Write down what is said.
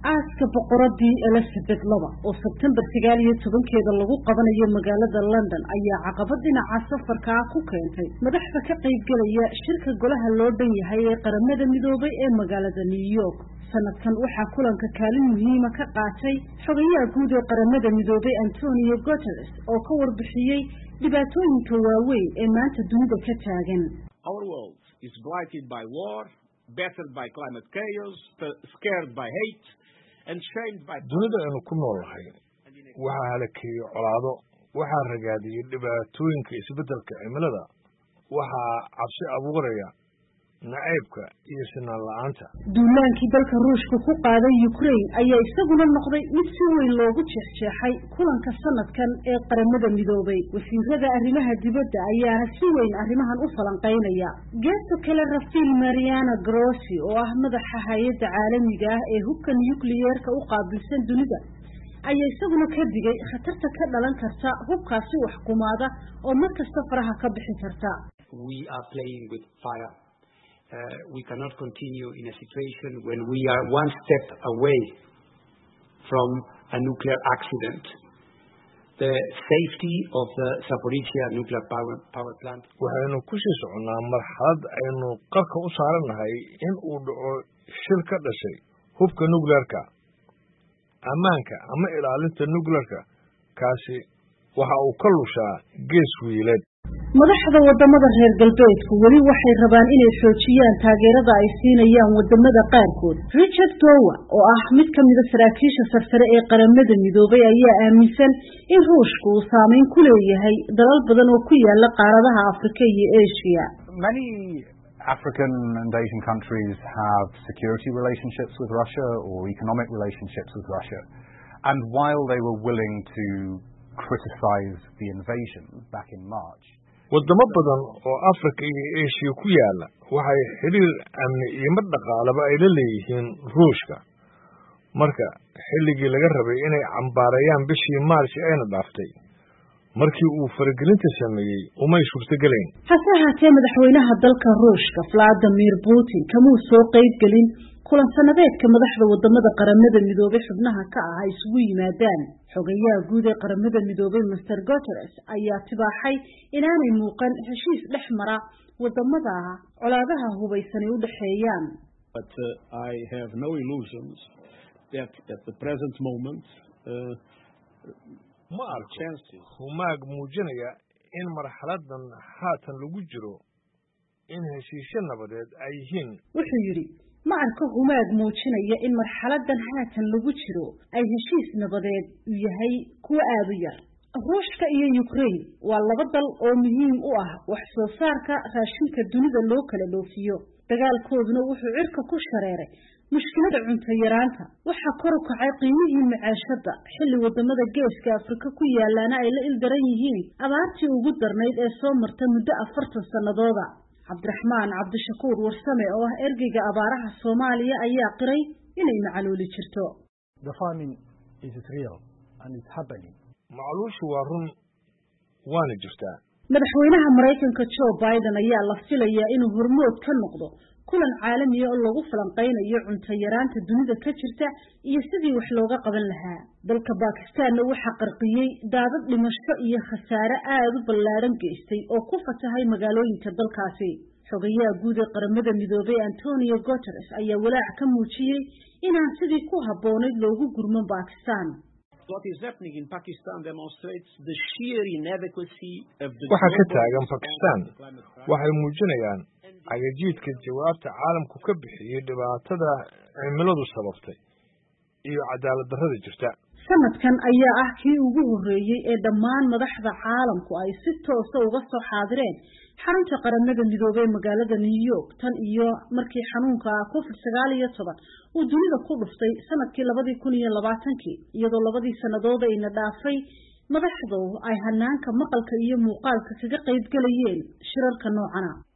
aaska boqoradii Elizabeth II oo September 19 lagu qabanayo magaalada London ayaa caqabad dhinaca safarka ku keentay madaxda ka qayb galaya shirka golaha loo dhan yahay ee qaramada midoobay ee magaalada New York. sanadkan waxaa kulanka kaalin muhiim ah ka qaatay xogayaha guud ee qaramada midoobay Antonio Guterres oo ka warbixiyay dhibaatooyinka waaweyn ee maanta dunida ka taagan. Our world is blighted by war, battered by climate chaos, scared by hate, and shamed by... dunida aynu ku noolahay waxaa halakeeyey colaado, waxaa ragaadiyey dhibaatooyinka isbeddelka cimilada, waxaa cabsi abuuraya nacaybka iyo sinaan la'aanta. duulaankii dalka Ruushka ku qaaday Ukraine ayaa isaguna noqday mid si weyn loogu jeexjeexay kulanka sanadkan ee qaramada midoobay. wasiirada arrimaha dibadda ayaa si weyn arrimahan u falanqeynaya. geesto kale Rafael Mariano Grossi oo ah madaxa hay'adda caalamiga ah ee hubka nuclear-ka u qaabilsan dunida ayaa isaguna ka digay khatarta ka dhalan karta hubkaasi wax kumaada oo markasta faraha ka bixi karta. We are playing with fire. We cannot continue in a situation when we are one step away from a nuclear accident. The safety of the Zaporizhzhia nuclear power plant. waxaynu ku sii soconnaa marxalad aynu qarka u saaranahay in uu dhaco shil ka dhashay hubka nuclear-ka. ammaanka ama ilaalinta nuclear-ka kaasi waxa uu ka lushaa gees wiileed. madaxda wadamada reer galbeedku wali waxay rabaan inay xoojiyaan taageerada ay siinayaan wadamada qaarkood. Richard Dower oo ah mid ka mid ah saraakiisha sarsare ee qaramada midoobay ayaa aaminsan in Ruushku uu saameyn ku leeyahay dalal badan oo ku yaala qaaradaha Afrika iyo Asia. Many African and Asian countries have security relationships with Russia or economic relationships with Russia. And while they were willing to criticize the invasion back in March, wadamo badan oo Afrika iyo Asia ku yaala waxay xiriir amni iyo mid dhaqaalaba ay la leeyihiin Ruushka. marka xilligii laga rabay inay cambaarayaan bishii March ayna dhaaftay markii uu faragelinta sameeyay umay suurtageleen. hase ahaatee madaxweynaha dalka Ruushka Vladimir Putin kamuu soo qayb gelin kulan sanadeedka madaxda wadamada qaramada midoobay xubnaha ka ah ay isugu yimaadaan. xogayaha guud ee qaramada midoobay Mr. Guterres ayaa tibaaxay inaanay muuqan heshiis dhexmara wadamada colaadaha hubaysan u dhaxeeyaan. But I have no illusions that at the present moment ma arko humaag muujinaya in marxaladan haatan lagu jiro in heshiisyo nabadeed ay yihiin. wuxuu yidhi ma arko humaag muujinaya in marxaladan haatan lagu jiro ay heshiis nabadeed u yahay kuwa aad u yar. Ruushka iyo Ukraine waa laba dal oo muhiim u ah wax soo saarka raashinka dunida loo kala dhoofiyo. dagaalkooduna wuxuu cirka ku shareeray mushkilada cunto yaraanta. waxa kor u kacay qiimihii macaashada xilli wadamada geeska Afrika ku yaalaana ay la ildaran yihiin abaartii ugu darnayd ee soo marta muddo 40 sanadooda. Cabdiraxmaan Cabdishakuur Warsame oo ah ergeyga abaaraha Soomaaliya ayaa qiray inay macaluuli jirto. The famine is real and it's happening. macluushu waa run waana jirtaa. madaxweynaha Mareykanka Joe Biden ayaa la filayaa inuu hormood ka noqdo kulan caalami ah oo lagu falanqeynayo cunto yaraanta dunida ka jirta iyo sidii wax looga qaban lahaa. dalka Pakistan waxa qarqiyay daadad dhimasho iyo khasaare aad u ballaaran geystay oo ku fatahay magaalooyinka dalkaasi. xogayaha guud ee qaramada midoobay Antonio Guterres ayaa walaac ka muujiyay inaan sidii ku habboonayd loogu gurman Pakistan. what is happening in Pakistan demonstrates the sheer inadequacy of the... waxa ka taagan Pakistan waxay muujinayaan cagajiidka jawaabta caalamku ka bixiyay dhibaatada cimiladu sababtay iyo cadaalad darrada jirta. sanadkan ayaa ah kii ugu horeeyay ee dhammaan madaxda caalamku ay si toos ah uga soo xaadireen xarunta qaramada midoobay magaalada New York tan iyo markii xanuunka COVID-19 uu dunida ku dhuftay sanadkii 2020 iyadoo labadii sanadood ay na dhaafay madaxdu ay hanaanka maqalka iyo muuqaalka kaga qayb galayeen shirarka noocana.